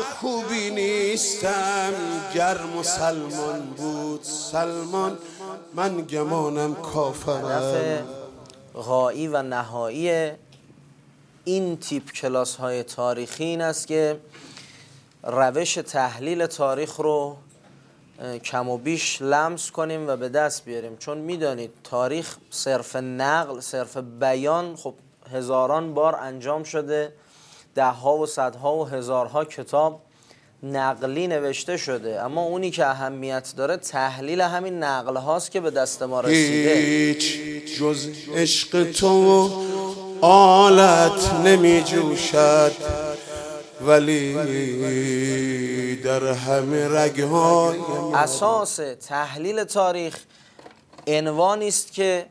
خوبی نیستم، گر مسلمان بود سلمان من گمانم کافرم. هدف غایی و نهایی این تیپ کلاس های تاریخی این است که روش تحلیل تاریخ رو کم و بیش لمس کنیم و به دست بیاریم، چون میدانید تاریخ صرف نقل، صرف بیان خب هزاران بار انجام شده، ده ها و صدها و هزارها کتاب نقلی نوشته شده، اما اونی که اهمیت داره تحلیل همین نقل هاست که به دست ما رسیده. هیچ جز عشق تو آلت نمی جوشد، ولی در همه رگهای اساس تحلیل تاریخ عنوانی است که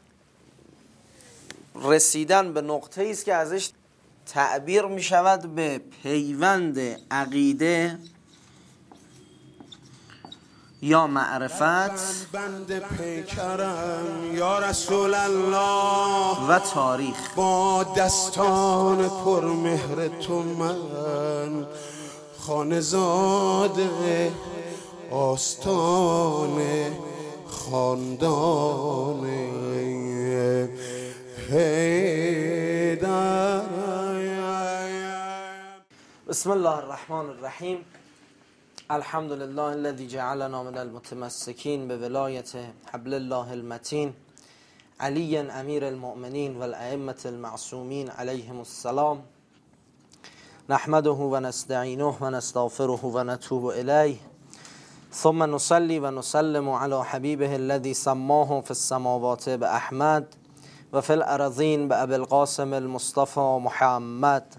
رسیدن به نقطه است که ازش تعبیر می شود به پیوند عقیده یا معرفت بند پیکرم یا رسول الله و تاریخ. با دستان پرمهر تو من خانزاده آستان خاندان حیدر. بسم الله الرحمن الرحیم. الحمد لله الذي جعلنا من المتمسكين بولایت حبل الله المتین علی امیر المؤمنین والائمة المعصومین علیهم السلام. نحمده و نستعینه و نستغفره و نتوب الیه، ثم نصلی و نسلم علی حبیبه الذي سماه فی السماوات باحمد و فی الارضین بابی القاسم المصطفى محمد.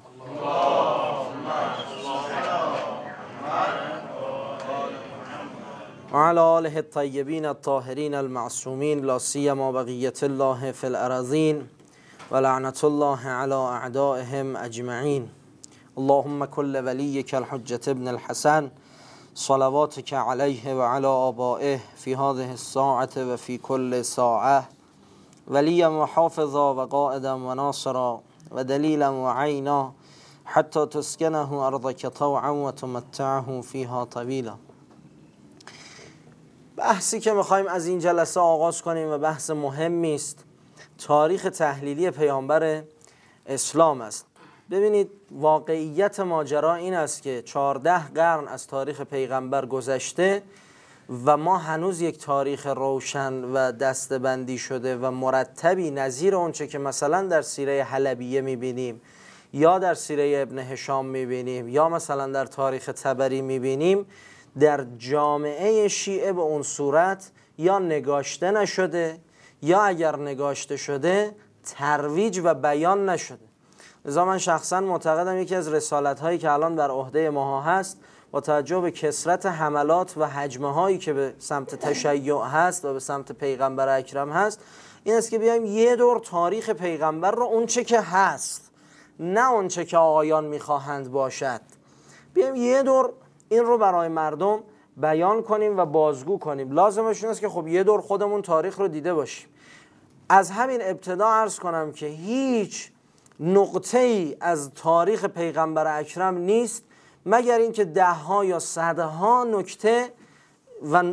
وعلى آله الطيبين الطاهرين المعصومين لا سيما بقية الله في الأراضين ولعنة الله على أعدائهم أجمعين. اللهم كل وليك الحجة ابن الحسن صلواتك عليه وعلى آبائه في هذه الساعة وفي كل ساعة وليا وحافظا وقائدا وناصرا ودليلا وعينا حتى تسكنه أرضك طوعا وتمتعه فيها طويلا. بحثی که میخوایم از این جلسه آغاز کنیم و بحث مهمی است، تاریخ تحلیلی پیامبر اسلام است. ببینید واقعیت ماجرا این است که 14 قرن از تاریخ پیغمبر گذشته و ما هنوز یک تاریخ روشن و دسته‌بندی شده و مرتبی نظیر اونچه که مثلا در سیره حلبیه میبینیم یا در سیره ابن هشام میبینیم یا مثلا در تاریخ طبری میبینیم در جامعه شیعه به اون صورت یا نگاشته نشده یا اگر نگاشته شده ترویج و بیان نشده. لذا من شخصا معتقدم یکی از رسالت هایی که الان بر عهده ماها هست با توجه به کثرت حملات و حجمه هایی که به سمت تشیع هست و به سمت پیغمبر اکرم هست این است که بیایم یه دور تاریخ پیغمبر رو اونچه که هست نه اونچه که آقایان میخواهند باشد، بیایم یه دور این رو برای مردم بیان کنیم و بازگو کنیم. لازمش این است که خب یه دور خودمون تاریخ رو دیده باشیم. از همین ابتدا عرض کنم که هیچ نقطه ای از تاریخ پیغمبر اکرم نیست مگر اینکه دهها یا صدها نکته و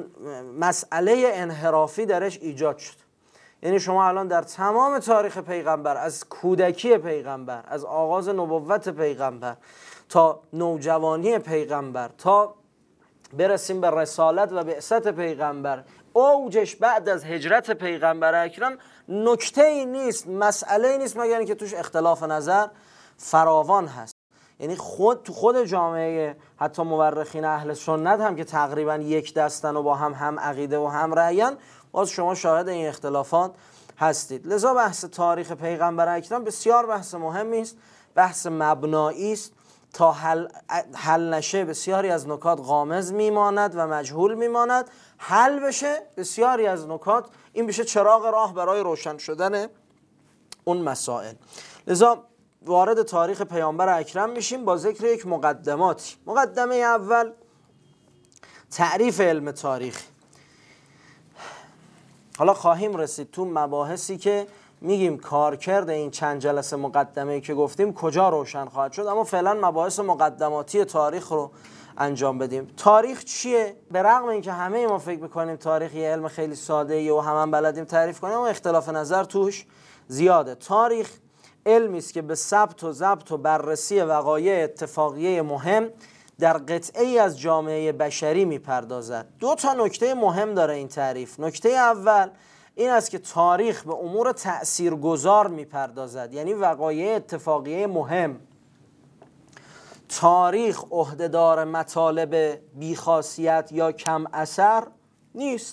مسئله انحرافی درش ایجاد شد. یعنی شما الان در تمام تاریخ پیغمبر، از کودکی پیغمبر، از آغاز نبوت پیغمبر تا نوجوانی پیغمبر تا برسیم به رسالت و بعثت پیغمبر، اوجش بعد از هجرت پیغمبر اکرم، نکته ای نیست، مسئله ای نیست مگر اینکه توش اختلاف نظر فراوان هست. یعنی خود جامعه حتی مورخین اهل سنت هم که تقریبا یک دستن و با هم عقیده و هم رأیان، باز شما شاهد این اختلافات هستید. لذا بحث تاریخ پیغمبر اکرم بسیار بحث مهمی است، بحث مبنایی است. تا حل نشه بسیاری از نکات غامض میماند و مجهول میماند، حل بشه بسیاری از نکات این بشه چراغ راه برای روشن شدن اون مسائل. لذا وارد تاریخ پیامبر اکرم میشیم با ذکر یک مقدماتی. مقدمه اول تعریف علم تاریخ. حالا خواهیم رسید تو مباحثی که میگیم کارکرد این چند جلسه مقدمه‌ای که گفتیم کجا روشن خواهد شد، اما فعلا مباحث مقدماتی تاریخ رو انجام بدیم. تاریخ چیه؟ به رغم اینکه همه ما فکر میکنیم تاریخ یه علم خیلی ساده‌ایه و همه بلدیم تعریف کنیم، اما اختلاف نظر توش زیاده. تاریخ علمی است که به ثبت و ضبط و بررسی وقایع اتفاقیه مهم در قطعه‌ای از جامعه بشری میپردازد. دو تا نکته مهم داره این تعریف. نکته اول این است که تاریخ به امور تأثیرگذار میپردازد، یعنی وقایع اتفاقیه مهم. تاریخ عهده‌دار مطالب بیخاصیت یا کم اثر نیست.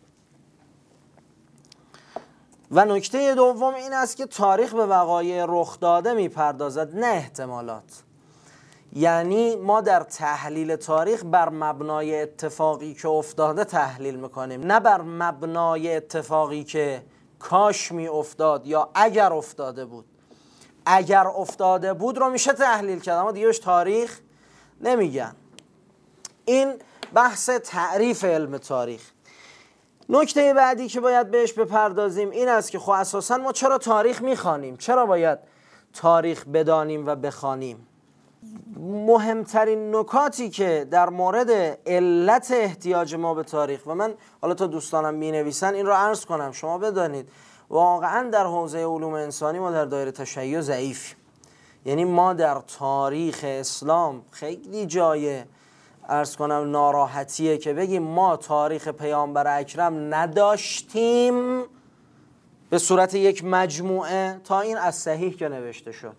و نکته دوم این است که تاریخ به وقایع رخ داده میپردازد، نه احتمالات. یعنی ما در تحلیل تاریخ بر مبنای اتفاقی که افتاده تحلیل میکنیم، نه بر مبنای اتفاقی که کاش می افتاد یا اگر افتاده بود. اگر افتاده بود رو میشه تحلیل کرد، اما دیگه بهش تاریخ نمیگن. این بحث تعریف علم تاریخ. نکته بعدی که باید بهش بپردازیم این است که خب اساساً ما چرا تاریخ میخوانیم؟ چرا باید تاریخ بدانیم و بخوانیم؟ مهمترین نکاتی که در مورد علت احتیاج ما به تاریخ، و من حالا تا دوستانم مینویسن این رو عرض کنم شما بدانید، واقعا در حوزه علوم انسانی ما در دایره تشیع ضعیفیم. یعنی ما در تاریخ اسلام خیلی جای عرض کنم ناراحتیه که بگیم ما تاریخ پیامبر اکرم نداشتیم به صورت یک مجموعه تا این از صحیح که نوشته شد.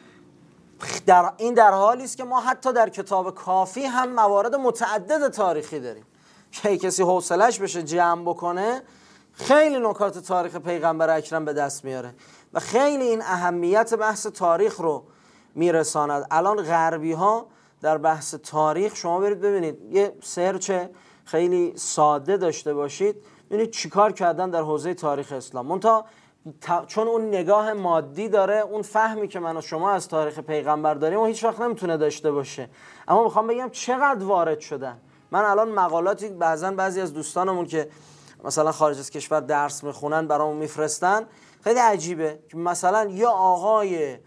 در حالی است که ما حتی در کتاب کافی هم موارد متعدد تاریخی داریم که کسی حوصله‌اش بشه جمع بکنه خیلی نکات تاریخ پیغمبر اکرم به دست میاره و خیلی این اهمیت بحث تاریخ رو میرساند. الان غربی ها در بحث تاریخ شما برید ببینید، یه سرچ خیلی ساده داشته باشید ببینید چیکار کردن در حوزه تاریخ اسلام. منتها چون اون نگاه مادی داره، اون فهمی که من و شما از تاریخ پیغمبر داریم و هیچ وقت نمیتونه داشته باشه. اما میخوام بگم چقدر وارد شدن. من الان مقالاتی بعضی از دوستانمون که مثلا خارج از کشور درس میخونن برامون میفرستن، خیلی عجیبه که مثلا یا آقای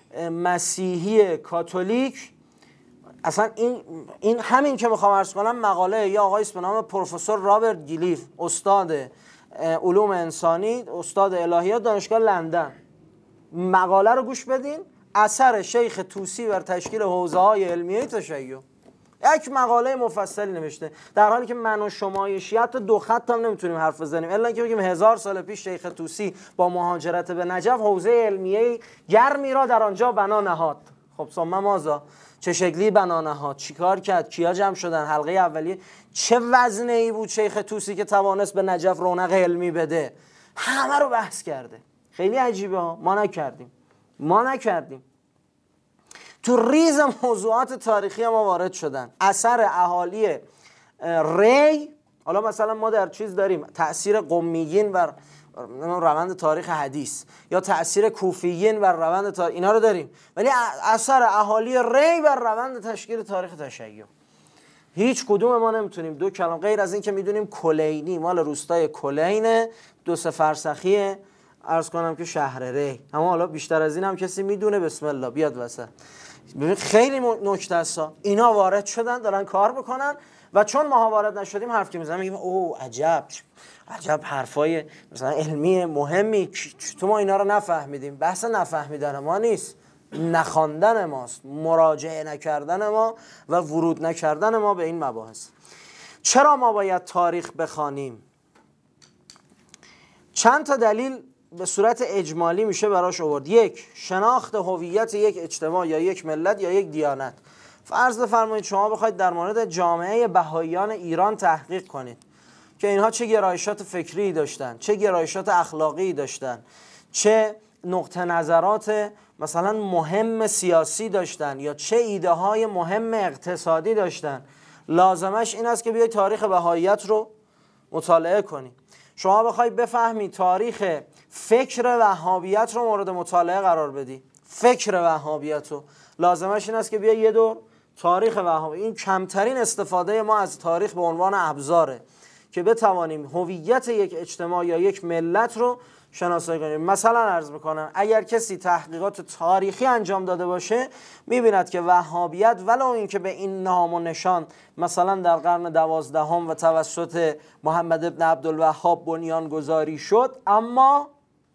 مسیحی کاتولیک، اصلا این همین که میخوام عرض کنم مقاله یا آقای به نام پروفسور رابرت گلیف، استاد علوم انسانی، استاد الهیات دانشگاه لندن، مقاله رو گوش بدین، اثر شیخ طوسی بر تشکیل حوزه‌های علمیه تشیع. یک مقاله مفصلی نوشته، در حالی که من و شما شیعه حتی دو خط هم نمیتونیم حرف بزنیم، الا اینکه بگیم 1000 سال پیش شیخ طوسی با مهاجرت به نجف حوزه علمیه گرمی را در آنجا بنا نهاد. خب ثم ماذا؟ چه شکلی بنا نهاد؟ چیکار کرد؟ کیا جمع شدن؟ حلقه اولیه چه وزنه‌ای بود شیخ طوسی که توانست به نجف رونق علمی بده؟ همه رو بحث کرده. خیلی عجیبه ها. ما نکردیم. تو ریز موضوعات تاریخی ما وارد شدن. اثر اهالی ری، حالا مثلا ما در چیز داریم تأثیر قمیین بر روند تاریخ حدیث یا تأثیر کوفیین بر روند تاریخ، اینا رو داریم، ولی اثر اهالی ری بر روند تشکیل تاریخ تشیع هیچ کدوم ما نمیتونیم دو کلام، غیر از این که میدونیم کلینی مال روستای کلینه 2 فرسخی عرض کنم که شهر ری، اما حالا بیشتر از این هم کسی میدونه بسم الله بیاد وسط. ببین خیلی نکته است. اینا وارد شدن دارن کار بکنن و چون ما وارد نشدیم حرف که میزنیم میگیم اوه عجب حرفای مثلا علمی مهمی، تو ما اینا رو نفهمیدیم. بحث نفهمیدن ما نیست، نخواندن ماست، مراجعه نکردن ما و ورود نکردن ما به این مباحث. چرا ما باید تاریخ بخوانیم؟ چند تا دلیل به صورت اجمالی میشه براش آورد. 1. شناخت هویت یک اجتماع یا یک ملت یا یک دیانت. فرض بفرمایید شما بخواید در مورد جامعه بهائیان ایران تحقیق کنید که اینها چه گرایشات فکری داشتن، چه گرایشات اخلاقی داشتن، چه نقطه نظرات مثلا مهم سیاسی داشتن یا چه ایده های مهم اقتصادی داشتن، لازمش این است که بیاید تاریخ بهائیت رو مطالعه کنید. شما بخوای بفهمی تاریخ فکر وهابیت رو مورد مطالعه قرار بدی، فکر وهابیت رو، لازمش این است که بیای یه دور تاریخ وهابی. این کمترین استفاده ما از تاریخ به عنوان ابزاره که بتوانیم هویت یک اجتماع یا یک ملت رو شناسایی کنیم. مثلا عرض میکنم اگر کسی تحقیقات تاریخی انجام داده باشه میبیند که وهابیت ولو اینکه به این نام و نشان مثلا در قرن 12 و توسط محمد ابن عبدالوهاب بنیان گذاری شد، اما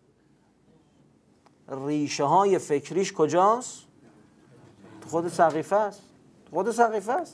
ریشه های فکریش کجاست؟ خود سقیفه است. خود سقیفه است.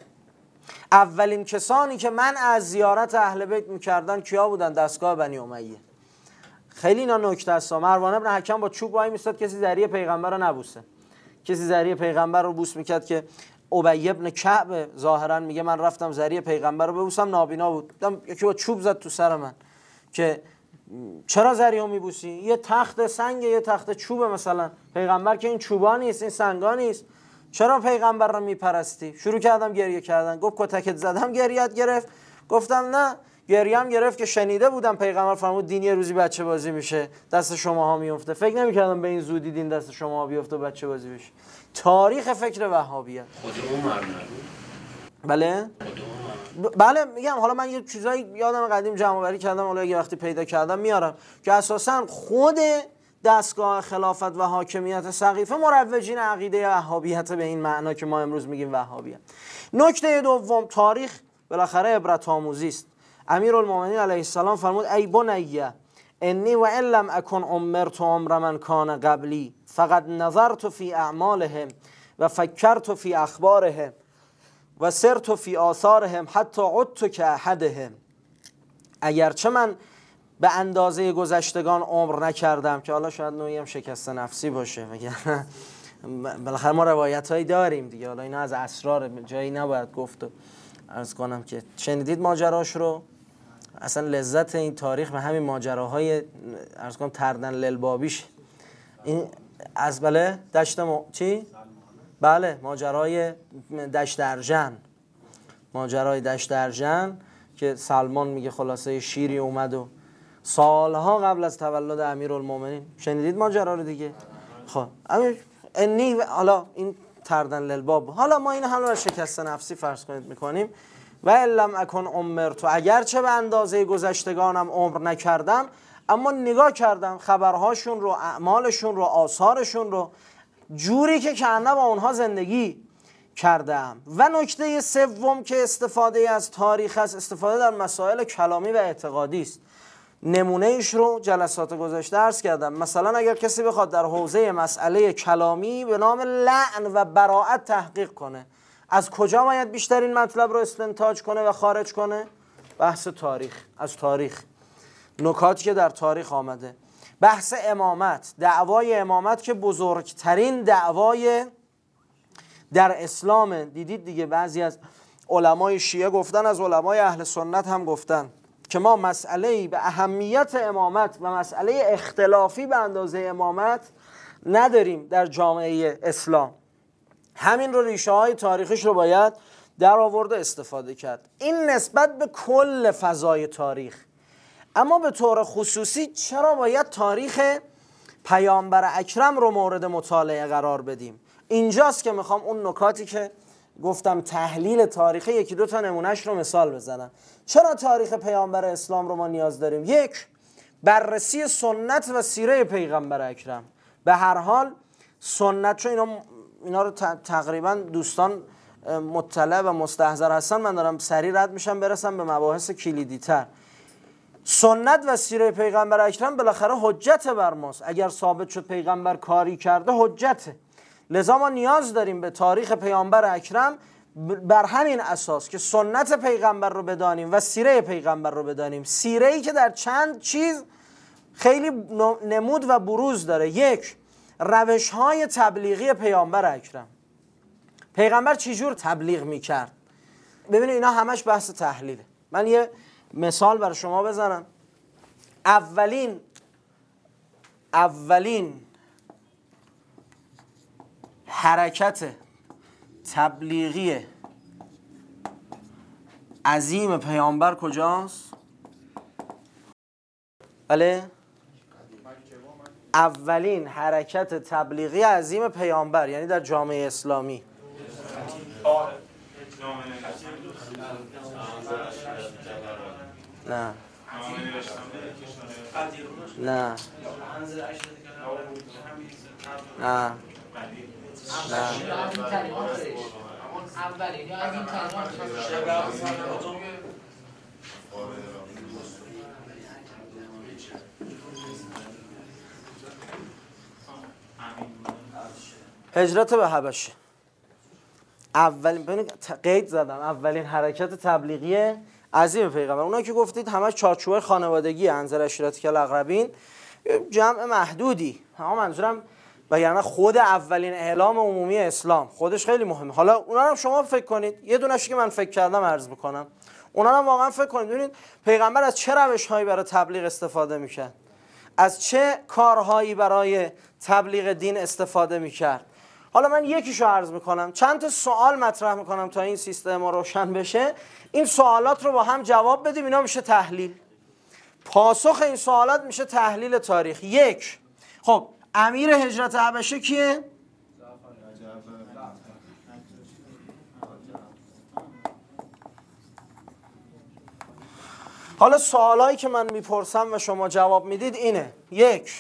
اولین کسانی که من از زیارت اهل بیت میکردن کیا بودن؟ دستگاه بنی امیه. خیلی اینا نکته است. مروان ابن حکم با چوب وای میستاد کسی ذریع پیغمبر رو نبوسه. کسی ذریع پیغمبر رو بوس میکرد که ابی ابن کعب ظاهرا میگه من رفتم ذریع پیغمبر رو ببوسم، نابینا بود. دیدم یکی با چوب زد تو سر من که چرا ذریع رو میبوسی؟ یه تخت سنگ، یه تخت چوب، مثلا پیغمبر که این چوبا نیست، این سنگا نیست، چرا پیغمبر رو میپرستی؟ شروع کردم گریه کردن. گفت کتکت زدم گریت گرفت؟ گفتم نه، گریم گرفت که شنیده بودم پیغمبر فرمود دین یه روزی بچه بازی میشه، دست شماها میفته. فکر نمیکردم به این زودی دین دست شماها بیفته و بچه بازی بشه. تاریخ فکر وهابیت. خود عمر نبود. بله؟ بله میگم، حالا من یه چیزایی یادم قدیم جمع آوری کردم، حالا یه وقتی پیدا کردم میارم، که اساساً خود دستگاه خلافت و حاکمیت سقیفه مروجین عقیده وهابیت به این معنا که ما امروز میگیم وهابیت. نکته دوم، تاریخ بالاخره عبرت آموزی است. امیرالمومنین علیه السلام فرمود ای بنیه انی و ان لم اکن امرت امر من کان قبلی فقد نظرت فی اعمالهم و فکرت فی اخبارهم و سرت فی آثارهم حتی عدت کاحدهم. اگرچه من به اندازه گذشتگان عمر نکردم، که حالا شاید نوعی هم شکست نفسی باشه، وگرنه بالاخره ما روایت هایی داریم دیگه، حالا اینا از اسرار جایی نباید گفت. و عرض کنم که شنیدید ماجراش رو، اصلا لذت این تاریخ به همین ماجراهای عرض کنم تردن للبابیش. این از بله دشت چی؟ بله ماجرای دشت ارژن، ماجرای دشت ارژن که سلمان میگه خلاصه شیری اومد و سالها قبل از تولد امیرالمومنین. شنیدید ماجرا رو دیگه؟ خب انی حالا این تردن للباب، حالا ما این حالا شکست نفسی فرض کنید میکنیم. و لم اکن امرت، اگرچه به اندازه گذشتگانم عمر نکردم، اما نگاه کردم خبرهاشون رو، اعمالشون رو، آثارشون رو، جوری که کنه با اونها زندگی کردم. و نکته سوم که استفاده از تاریخ است، استفاده در مسائل کلامی و اعتقادی است. نمونه ایش رو جلسات گذشته عرض کردم. مثلا اگر کسی بخواد در حوزه مسئله کلامی به نام لعن و براءت تحقیق کنه، از کجا باید بیشترین مطلب رو استنتاج کنه و خارج کنه؟ بحث تاریخ، از تاریخ، نکاتی که در تاریخ آمده. بحث امامت، دعوای امامت که بزرگترین دعوای در اسلام. دیدید دیگه بعضی از علمای شیعه گفتن، از علمای اهل سنت هم گفتن که ما مسئله‌ای به اهمیت امامت و مسئله اختلافی به اندازه امامت نداریم در جامعه اسلام. همین رو ریشه های تاریخیش رو باید در آورد استفاده کرد. این نسبت به کل فضای تاریخ. اما به طور خصوصی چرا باید تاریخ پیامبر اکرم رو مورد مطالعه قرار بدیم؟ اینجاست که میخوام اون نکاتی که گفتم تحلیل تاریخی، یکی دو تا نمونهش رو مثال بزنم. چرا تاریخ پیامبر اسلام رو ما نیاز داریم؟ یک، بررسی سنت و سیره پیغمبر اکرم. به هر حال سنت، چون اینا رو تقریبا دوستان مطلع و مستحضر هستن، من دارم سریع رد میشم برسم به مباحث کلیدی تر. سنت و سیره پیغمبر اکرم بالاخره حجت بر ماست. اگر ثابت شد پیغمبر کاری کرده، حجته. لذا ما نیاز داریم به تاریخ پیامبر اکرم بر همین اساس که سنت پیغمبر رو بدانیم و سیره پیغمبر رو بدانیم. سیره‌ای که در چند چیز خیلی نمود و بروز داره. یک، روش‌های تبلیغی پیامبر اکرم. پیغمبر چجور تبلیغ میکرد؟ ببینید اینا همش بحث تحلیله. من یه مثال برای شما بزنم. اولین حرکت تبلیغی عظیم پیامبر کجاست؟ بله؟ اولین حرکت تبلیغی عظیم پیامبر، یعنی در جامعه اسلامی. نه نه نه هجرت به حبشه اولین قید زدم اولین حرکت تبلیغی عظیم پیغمبر. اونایی که گفتید همش چارچوب خانوادگی انذر عشیرتک الاقربین جمع محدودی، اما منظورم وگرنه خود اولین اعلام عمومی اسلام خودش خیلی مهمه. حالا اونا رو شما فکر کنید، یه دونه‌ای که من فکر کردم عرض میکنم، اونا رو واقعا فکر کنید ببینید پیغمبر از چه روش‌هایی برای تبلیغ استفاده میکرد، از چه کارهایی برای تبلیغ دین استفاده میکرد. حالا من یکیشو عرض میکنم، چند تا سوال مطرح میکنم تا این سیستم روشن بشه. این سوالات رو با هم جواب بدیم، اینا میشه تحلیل. پاسخ این سوالات میشه تحلیل تاریخ. یک، خب امیر هجرت حبشه کیه؟ حالا سوالایی که من میپرسم و شما جواب میدید اینه. یک،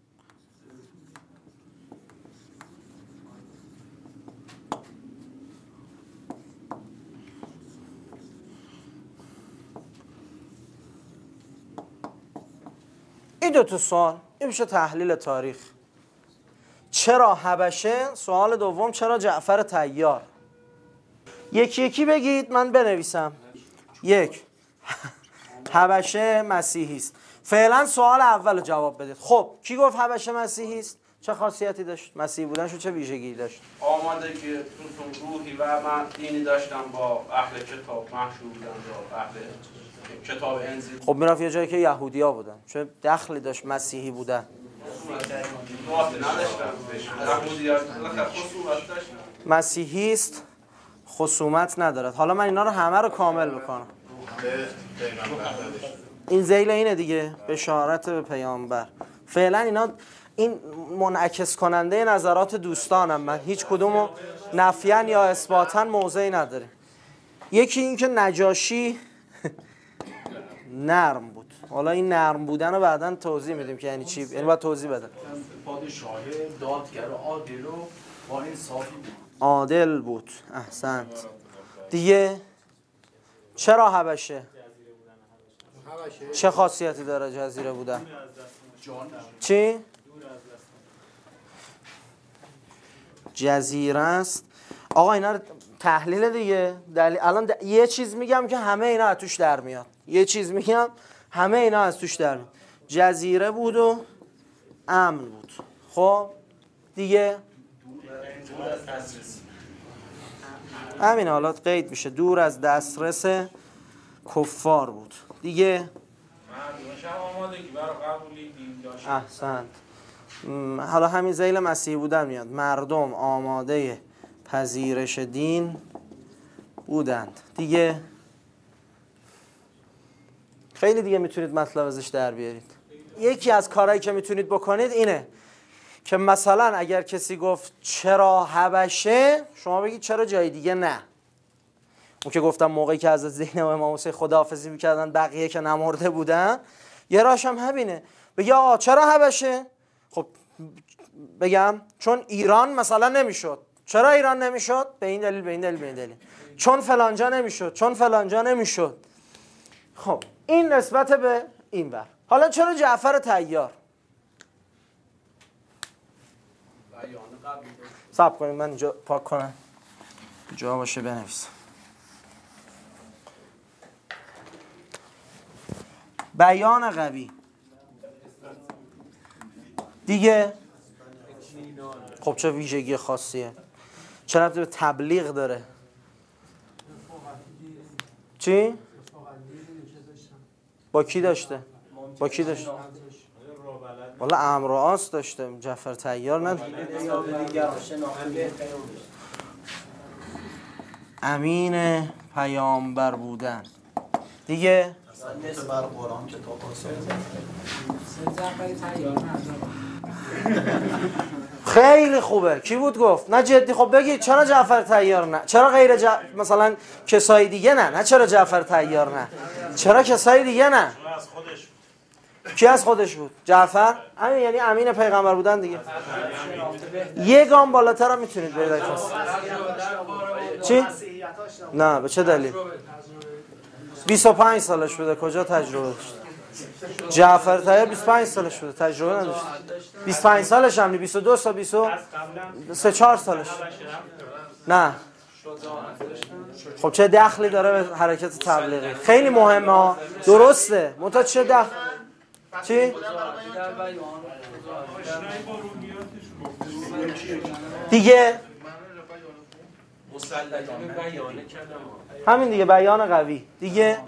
این دو تا سوال، این میشه تحلیل تاریخ. چرا حبشه؟ سوال دوم چرا جعفر طیار؟ یکی یکی بگید من بنویسم. یک، حبشه مسیحی است. فعلا سوال اول رو جواب بدید. خب کی گفت حبشه مسیحی است؟ چه خاصیتی داشت؟ مسیحی بودنش چه ویژگی داشت؟ آماده که تو روحی و من دینی داشتم با اهل کتاب مشهور بودن با اهل کتاب انجیل. خب میرفت یه جایی که یهودیا بودن، چه دخلی داشت مسیحی بودن؟ مسیحی است، خصومت ندارد. حالا من اینا رو همه رو کامل بکنم. این ذیل اینه دیگه، بشارت به پیامبر. فعلا اینا این منعکس کننده نظرات دوستانم، من هیچ کدومو نفیاً یا اثباتاً موضعی نداریم. یکی این که نجاشی نرم بود. حالا این نرم بودن رو بعداً توضیح میدیم که یعنی چی، یعنی باید توضیح بدم. پادشاه دادگر و عادل و با انصافی بود. عادل بود، احسنت. دیگه چرا حبشه؟ چه خاصیتی داره جزیره بودن؟ چی؟ جزیره است. آقا اینا رو تحلیل دیگه. الان یه چیز میگم که همه اینا از توش در میاد. یه چیز میگم همه اینا از توش در میاد. جزیره بود و امن بود. خب دیگه همین حالات قید میشه. دور از دسترس کفار بود. دیگه احسنت. حالا همین ذیل مسیحی بودن میاد. مردم آماده پذیرش دین بودند. دیگه خیلی دیگه میتونید مطلب ازش در بیارید. یکی از کارهایی که میتونید بکنید اینه که مثلا اگر کسی گفت چرا حبشه، شما بگید چرا جای دیگه نه. اون که گفتم موقعی که حضرت زینب و امام حسین خداحافظی میکردن بقیه که نمرده بودن، یه راهش هم همینه. بگی آقا چرا حبشه؟ خب بگم چون ایران مثلا نمیشد. چرا ایران نمیشد؟ به این دلیل به این دلیل به این دلیل. چون فلانجا نمیشد، چون فلانجا نمیشد. خب این نسبت به این بر. حالا چرا جعفر طیار؟ صبر کنید من اینجا پاک کنم جا باشه بنویسم. بیان قوی. دیگه خب چه ویژگی خاصیه؟ چه ربطی به تبلیغ داره؟ چی؟ با کی داشته؟ با کی داشته؟ والا امر و آس داشته، جعفر طیار نداره. امین پیامبر بودن. دیگه خیلی خوبه. کی بود گفت؟ نه جدی. خب بگید چرا جعفر طیار نه؟ چرا غیر مثلا کسای دیگه نه چرا جعفر طیار نه؟ چرا کسای دیگه نه؟ کی از خودش بود؟ جعفر؟ همین یعنی امین پیغمبر بودن دیگه. یه گام بالاتر هم میتونید برید کسی. چی؟ نه به چه دلیل؟ 25 سالش بوده. کجا تجربه داشت؟ جعفر طیار 25 سالش بوده، تجربه نداشت. 25 سالش هم 22 سال 23 4 سالش. نه خب چه دخلی داره به حرکت تبلیغی؟ خیلی مهمه ها. درسته منتها چه دخل؟ چی؟ دیگه همین دیگه، بیان قوی دیگه.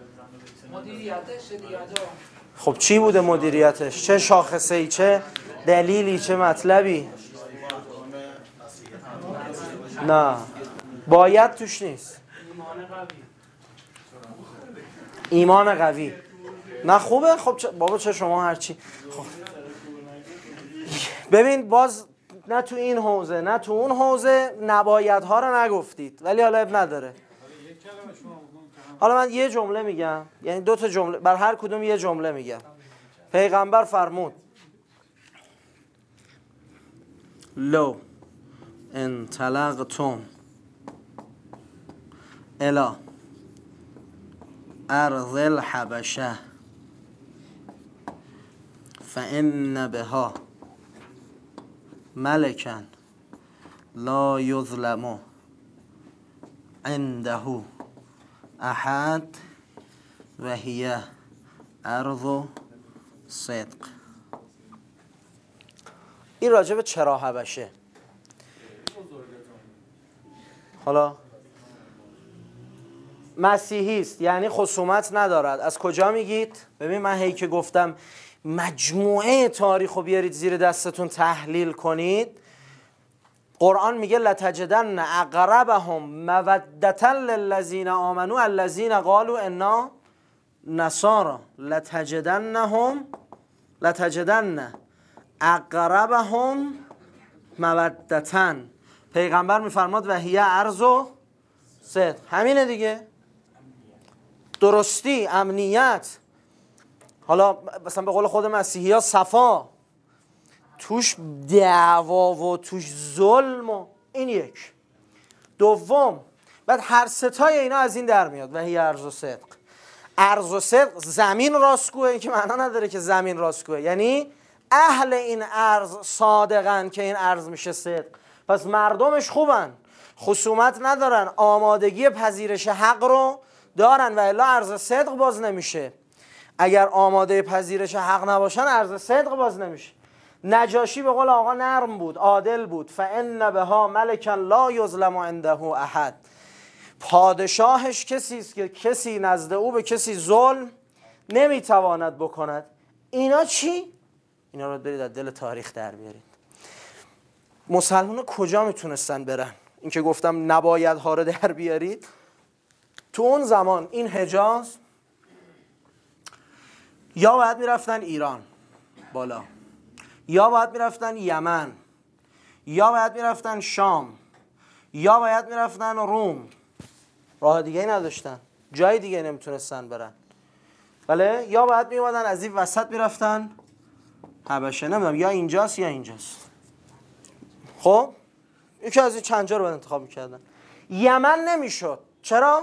خب چی بوده مدیریتش؟ چه شاخصه‌ای، چه دلیلی، چه مطلبی؟ نه باید توش نیست. ایمان قوی. نه خوبه. خب بابا چه شما هرچی. خب ببین باز نه تو این حوزه نه تو اون حوزه نبایدها رو نگفتید، ولی حالا اب نداره. حالا من یه جمله میگم، یعنی 2 تا جمله، بر هر کدوم یه جمله میگم. پیغمبر فرمود لو انطلقتم الی ارض الحبشه فان بها ملکا لا یظلم عنده احد و هی ارض صدق. این راجع به چرا حبشه. حالا مسیحی است یعنی خصومت ندارد. از کجا میگید؟ ببین من هی که گفتم مجموعه تاریخ رو بیارید زیر دستتون تحلیل کنید. قرآن میگه لتجدن اقربهم مودة للذین آمنوا الذین قالوا انا نصارى لتجدن اقربهم مودة. پیغمبر میفرماد و هی ارض صدق. همینه دیگه، درستی، امنیت. حالا مثلا به قول خود مسیحی ها صفا، توش دعوا و توش ظلم و این یک. دوم بعد هر ستای اینا از این در میاد و هی ارض و صدق. ارض و صدق زمین راستگوه، این که معنا نداره که زمین راستگوه، یعنی اهل این ارض صادقن که این ارض میشه صدق. پس مردمش خوبن، خصومت ندارن، آمادگی پذیرش حق رو دارن و الا ارض صدق باز نمیشه. اگر آماده پذیرش حق نباشن ارض صدق باز نمیشه. نجاشی به قول آقا نرم بود، عادل بود. فان بها ملکا لا یظلم عنده احد. پادشاهش کسی است که کسی نزد او به کسی ظلم نمیتواند بکند. اینا چی؟ اینا رو برید از دل تاریخ در بیارید. مسلمان‌ها کجا میتونستن برن؟ این که گفتم نبایدها رو در بیارید. تو اون زمان این حجاز یا باید میرفتن ایران بالا، یا باید میرفتن یمن، یا باید میرفتن شام، یا باید میرفتن روم. راه دیگه نداشتن، جای دیگه نمیتونستن برن. بله، یا باید میومدن از این وسط میرفتن حبشه. نمیدونم یا اینجاست یا اینجاست. خب یکی از این چند جا رو باید انتخاب میکردن. یمن نمیشد. چرا؟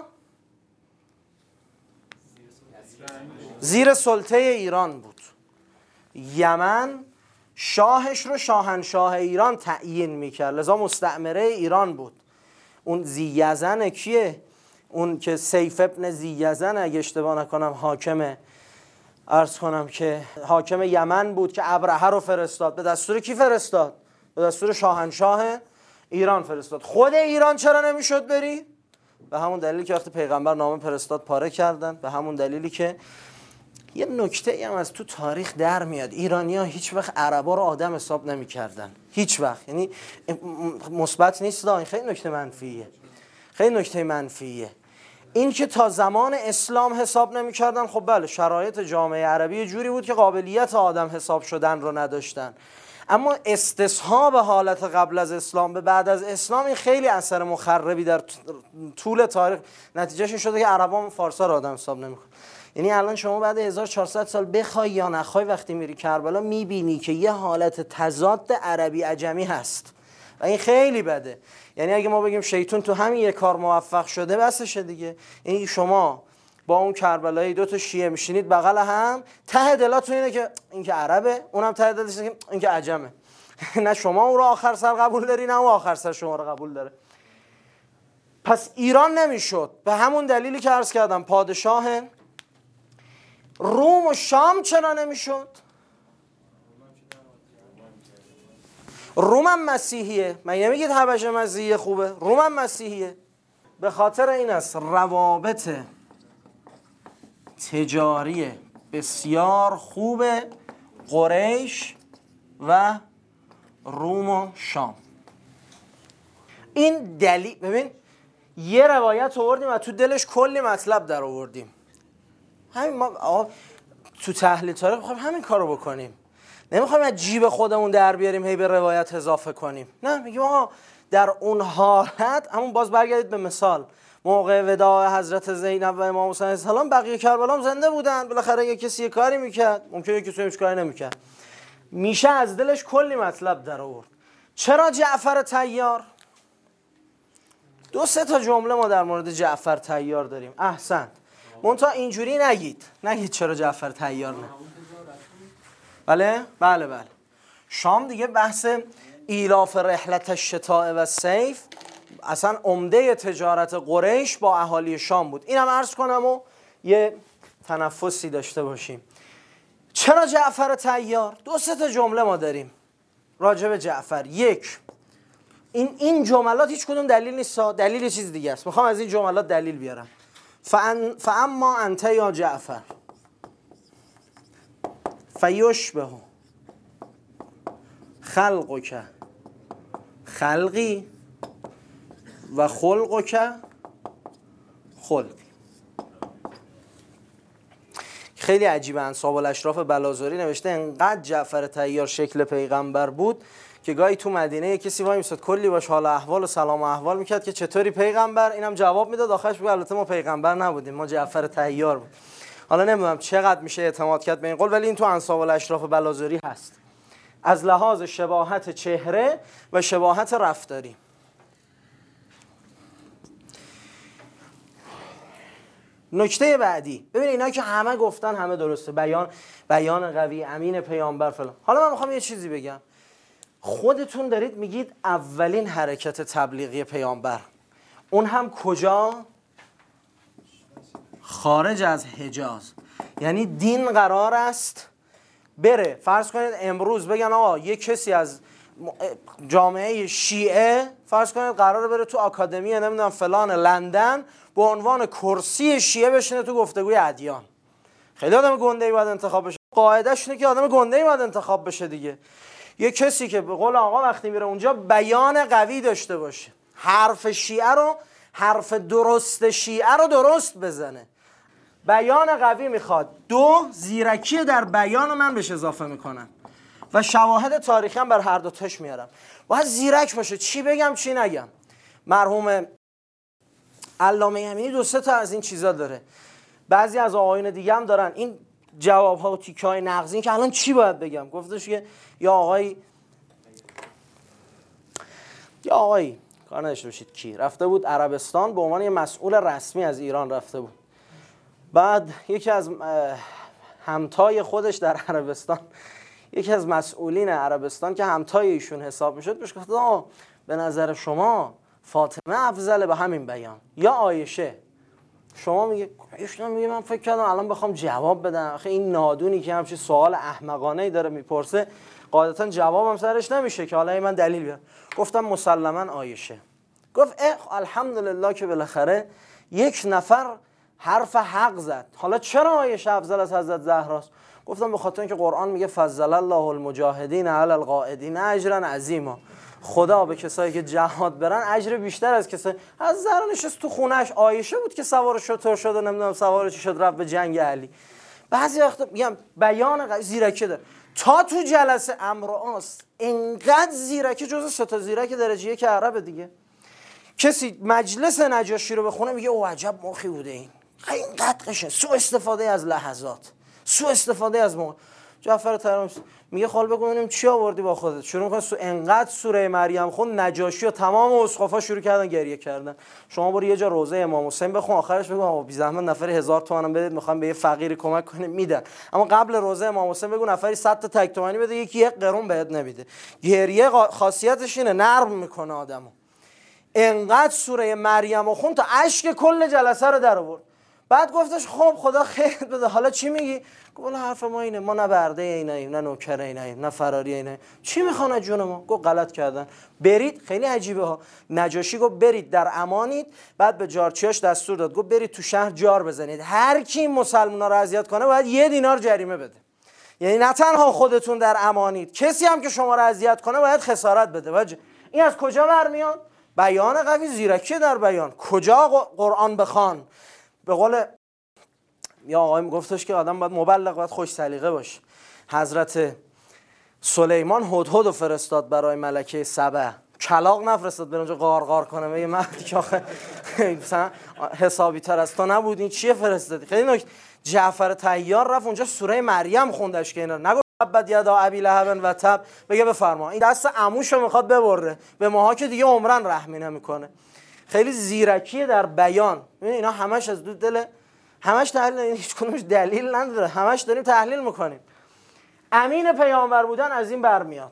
زیر سلطه ایران بود. یمن شاهش رو شاهنشاه ایران تعیین میکرد، لذا مستعمره ایران بود. اون ذی‌یزن کیه؟ اون که سیف ابن ذی‌یزن اگه اشتباه نکنم حاکم، عرض کنم که حاکم یمن بود که ابرهه رو فرستاد. به دستور کی فرستاد؟ به دستور شاهنشاه ایران فرستاد. خود ایران چرا نمیشد بری؟ به همون دلیلی که وقتی پیغمبر نامه فرستاد پاره کردن. به همون دلیلی که یه نکته هم از تو تاریخ در میاد، ایرانی‌ها هیچ وقت عربا رو آدم حساب نمی‌کردن. هیچ وقت. یعنی مثبت نیست، این خیلی نکته منفیه. خیلی نکته منفیه. این که تا زمان اسلام حساب نمی‌کردن، خب بله شرایط جامعه عربی جوری بود که قابلیت آدم حساب شدن رو نداشتن. اما استصحاب حالت قبل از اسلام به بعد از اسلام این خیلی اثر مخربی در طول تاریخ، نتیجهش این شده که عربان فارسا را آدم حساب نمی‌کنن. یعنی الان شما بعد 1400 سال بخوای یا نخوای وقتی میری کربلا میبینی که یه حالت تضاد عربی عجمی هست و این خیلی بده. یعنی اگه ما بگیم شیطان تو همین یه کار موفق شده بسشه دیگه. یعنی شما با اون کربلایی دو تا شیعه میشینید بغل هم، ته دلاتون اینه که این که عربه، اونم ته دلش اینه که این که عجمه. نه شما اون رو آخر سر قبول داری نه اون آخر سر شما رو قبول داره. پس ایران نمیشد به همون دلیلی که عرض کردم. پادشاه روم و شام چرا نمیشد؟ روم هم مسیحیه. من نمیگید حبشه مسیحیه خوبه، روم هم مسیحیه. به خاطر این است روابط تجاری بسیار خوب قریش و روم و شام. این دلیل، ببین یه روایت آوردیم و تو دلش کلی مطلب در آوردیم. همین ما تو تحلیل تاریخ می‌خوایم همین کارو بکنیم. نمیخوایم از جیب خودمون در بیاریم هی به روایت اضافه کنیم. نه، میگیم آقا در اون حالت همون، باز برگردید به مثال موقع وداع حضرت زینب و امام حسین علیه السلام، بقیه کربلا هم زنده بودن. بالاخره یه کسی یه کاری میکرد، ممکنه یه کسی هیچ کاری نمیکرد. میشه از دلش کلی مطلب در آورد. چرا جعفر طیار؟ دو سه تا جمله ما در مورد جعفر طیار داریم. احسنت. منتها اینجوری نگید چرا جعفر طیار نه. بله؟ بله. شام دیگه بحث ایلاف رحلت الشتاء و صیف، اصلا عمده تجارت قریش با اهالی شام بود. اینم عرض کنم و یه تنفسی داشته باشیم. چرا جعفر طیار؟ دو سه تا جمله ما داریم راجع به جعفر. یک، این جملات هیچ کدوم دلیل نیست، دلیل یه چیز دیگه است. میخوام از این جملات دلیل بیارم. فاما انت یا جعفر فیشبه خلقک خلقی و خلقک خلقی. خیلی عجیبه. انساب الاشراف بلازاری نوشته انقدر جعفر طیار شکل پیغمبر بود که گاهی تو مدینه یه کسی وای میستاد کلی باش حال احوال و سلام و احوال میکرد که چطوری پیغمبر، اینم جواب میداد، آخرش میگه البته ما پیغمبر نبودیم، ما جعفر طیار بود. حالا نمیدونم چقدر میشه اعتماد کرد به این قول، ولی این تو انساب الاشراف بلازاری هست از لحاظ شباهت چهره و شباهت رفتاری. نکته بعدی، ببین اینا که همه گفتن همه درسته، بیان قوی امین پیامبر فلان. حالا من میخوام یه چیزی بگم. خودتون دارید میگید اولین حرکت تبلیغی پیامبر، اون هم کجا؟ خارج از حجاز. یعنی دین قرار است بره، فرض کنید امروز بگن آقا یه کسی از جامعه شیعه فرض کنید قراره بره تو آکادمی نمیدونم فلان لندن به عنوان کرسی شیعه بشینه تو گفتگوی ادیان. خیلی آدم گنده‌ای باید انتخاب بشه. قاعده‌اش اینه که آدم گنده‌ای باید انتخاب بشه دیگه. یه کسی که به قول آقا وقتی میره اونجا بیان قوی داشته باشه، حرف درست شیعه رو درست بزنه. بیان قوی میخواد. دو، زیرکی در بیان من بهش اضافه میکنم و شواهد تاریخی هم بر هر دو تاش میارم. باید زیرک باشه، چی بگم چی نگم. مرحوم علامه امینی دو سه تا از این چیزا داره. بعضی از آقایون دیگه هم دارن این جواب‌ها و تیکه‌های نقضی که الان چی باید بگم. گفتش که یا آقایی کار نداشته باشید کی رفته بود عربستان به عنوان یه مسئول رسمی از ایران رفته بود. بعد یکی از همتای خودش در عربستان، یکی از مسئولین عربستان که همتای ایشون حساب میشد، بهش گفت به نظر شما فاطمه افضله به همین بیان یا عایشه؟ شما میگه من فکر کردم الان بخوام جواب بدم، آخه این نادونی که همچین سوال احمقانه‌ای داره میپرسه قاعدتا جوابم سرش نمیشه که حالا من دلیل بیارم. گفتم مسلما عایشه. گفت الحمدلله که بالاخره یک نفر حرف حق زد. حالا چرا عایشه افضل از حضرت زهراست؟ گفتم به خاطر اینکه قرآن میگه فضل الله المجاهدین علی القاعدین اجرا عظیما. خدا به کسایی که جهاد برن اجر بیشتر از کسایی. از زهرا نشست تو خونهش، عایشه بود که سوار شتر شد و نمیدونم سوار چی شد رفت به جنگ علی. بعضی وقتا میگم بیان زیرکی داره. تا تو جلسه عمرو عاص انقدر زیرکی، جز 3 تا زیرک درجه 1 عربه دیگه. کسی مجلس نجاشی رو بخونه میگه او عجب مخی بوده این، اینقدر قشنگ، سوء استفاده از لحظات، سوء استفاده از موقع. جعفر طهرانی میگه خال بگو ببینیم چی آوردی با خودت. شروع می‌کنه انقدر سوره مریم خون، نجاشی و تمام اسقفا شروع کردن گریه کردن. شما برو یه جا روضه امام حسین بخون، آخرش بگو آقا بی زحمت نفر 1000 تومانم بدید میخوام به یه فقیری کمک کنیم، میدن. اما قبل روضه امام حسین بگو نفری 100 تا تک تومانی بده، یکی 1 قرون بهت نمیده. گریه خاصیتش اینه، نرم میکنه آدمو. انقدر سوره مریم خون تا اشک کل جلسه رو در آورد. بعد گفتش خب خدا خیر بده، حالا چی میگی؟ گفت حرف ما اینه، ما نه برده ایناییم، نه نوکر ایناییم، نه فراری ایناییم، چی میخوان از جون ما؟ گفت غلط کردن، برید. خیلی عجیبه ها. نجاشی گفت برید در امانید. بعد به جارچیاش دستور داد، گفت برید تو شهر جار بزنید، هر کی مسلمونا رو اذیت کنه باید 1 دینار جریمه بده. یعنی نه تنها خودتون در امانید، کسی هم که شما رو اذیت کنه باید خسارت بده. این از کجا برمیاد؟ بیان قوی، زیرکی در بیان. کجا قرآن بخوان؟ به قول یا آقای میگفتش که آدم باید مبلغ، باید خوش سلیقه باشه. حضرت سلیمان هدهد فرستاد برای ملکه سبع، کلاغ نفرستاد بره اونجا قارقار کنه میگه مردی که آخه مثلا حسابی تر از تو نبود، این چیه فرستادی؟ خیلی نکته. جعفر طیار رفت اونجا سوره مریم خوندش که اینا نگو تبت یدا ابی لهب و تب، بگه بفرما این دست عموشو میخواد ببره، به ماها که دیگه عمرن رحمی نمیکنه. خیلی زیرکیه در بیان. اینا همش از دل، همش تحلیل، هیچ کدومش دلیل نداره، همش داریم تحلیل میکنیم. امین پیامبر بودن از این برمیاد.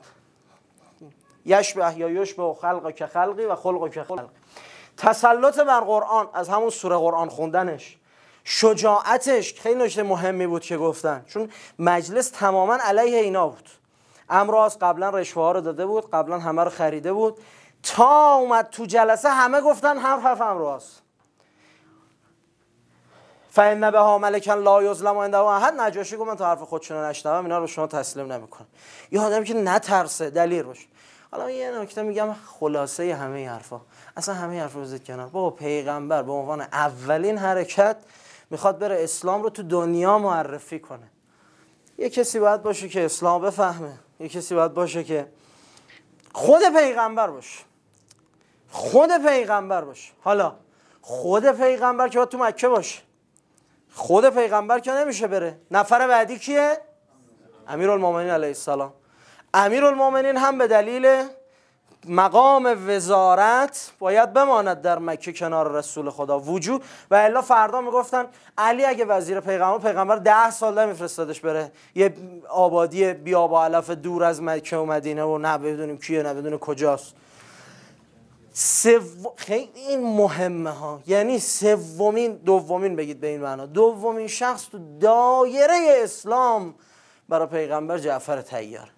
یشبه یا یشبه خلق که خلقی و خلق که خلقی. تسلط بر قرآن از همون سوره قرآن خوندنش، شجاعتش خیلی نکته مهمی بود که گفتن، چون مجلس تماما علیه اینا بود. عمرو عاص قبلا رشوه ها رو داده بود، قبلا همه رو خریده بود، تا اومد تو جلسه همه گفتن حرف عمرو عاص. فإن بها ملکا لا یظلم عنده احد. نجاشی گفت من تا حرف خودشون رو نشنوم اینا رو شما تسلیم نمیکنم. یه آدمی که نترسه، دلیر باشه. حالا یه نکته میگم، خلاصه همه حرفا، اصلا همه حرفا بذارید کنار. بابا پیغمبر به عنوان اولین حرکت میخواد بره اسلام رو تو دنیا معرفی کنه. یه کسی باید باشه که اسلام بفهمه، یه کسی باید باشه که خود پیغمبر باشه، خود پیغمبر باشه. حالا خود پیغمبر که باید تو مکه باشه، خود پیغمبر که نمیشه بره. نفر بعدی کیه؟ امیرالمومنین علیه السلام. امیرالمومنین هم به دلیل مقام وزارت باید بماند در مکه کنار رسول خدا وجود، و الا فردا میگفتن علی اگه وزیر پیغمبر 10 سال نمیفرستادش بره یه آبادی بیا با علف دور از مکه و مدینه و نه بدونیم کیه نه بدونیم کجاست. خیلی این مهمه ها. یعنی دومین بگید به این معنا، دومین شخص تو دایره اسلام برای پیغمبر جعفر طیار.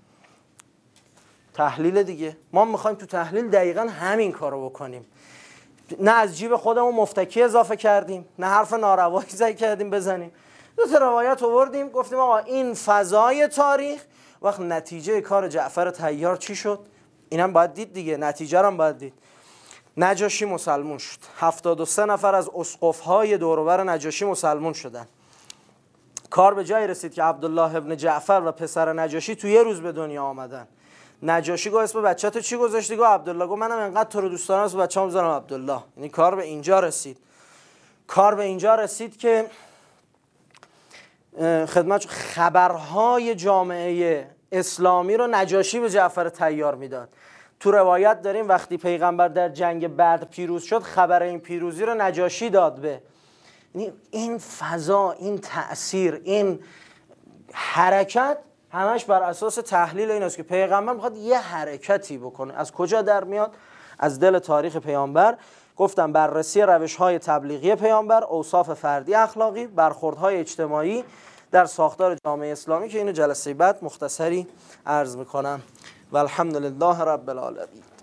تحلیل دیگه، ما میخوایم تو تحلیل دقیقا همین کارو بکنیم. نه از جیب خودمون مفتکی اضافه کردیم، نه حرف ناروایی زدی کردیم بزنیم. 2 تا روایت آوردیم، گفتیم آقا این فضای تاریخ وقت نتیجه کار جعفر طیار چی شد، اینم باید دید دیگه، نتیجه رو هم باید دید. نجاشی مسلمون شد. 73 نفر از اسقف‌های دور و بر نجاشی مسلمون شدن. کار به جای رسید که عبدالله ابن جعفر و پسر نجاشی تو یه روز به دنیا آمدن. نجاشی گفت اسم بچه‌تو چی گذاشتی؟ گفت عبدالله. گفت منم انقدر تو رو دوست دارم اسم بچه‌ام بذارم عبدالله. یعنی کار به اینجا رسید. کار به اینجا رسید که خدمت خبرهای جامعه اسلامی رو نجاشی به جعفر طیار میداد. تو روایت داریم وقتی پیغمبر در جنگ بدر پیروز شد، خبر این پیروزی رو نجاشی داد به. این فضا، این تأثیر، این حرکت همش بر اساس تحلیل این است که پیغمبر میخواد یه حرکتی بکنه. از کجا در میاد؟ از دل تاریخ پیامبر. گفتم بررسی روش‌های تبلیغی پیامبر، اوصاف فردی اخلاقی، برخوردهای اجتماعی در ساختار جامعه اسلامی که اینو جلسه بعد مختصری عرض میکنم. و الحمدلله رب العالمین.